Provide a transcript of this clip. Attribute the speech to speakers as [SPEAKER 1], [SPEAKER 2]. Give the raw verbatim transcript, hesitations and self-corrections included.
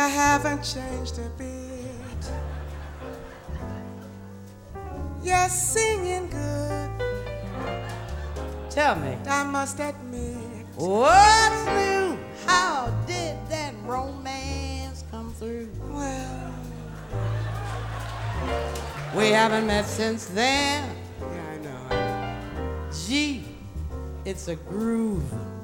[SPEAKER 1] I haven't changed a bit. You're singing good.
[SPEAKER 2] Tell me.
[SPEAKER 1] I must admit.
[SPEAKER 2] What's new? How did that romance come through?
[SPEAKER 1] Well,
[SPEAKER 2] we haven't met since then.
[SPEAKER 1] yeah, I know.
[SPEAKER 2] Gee, it's a groove.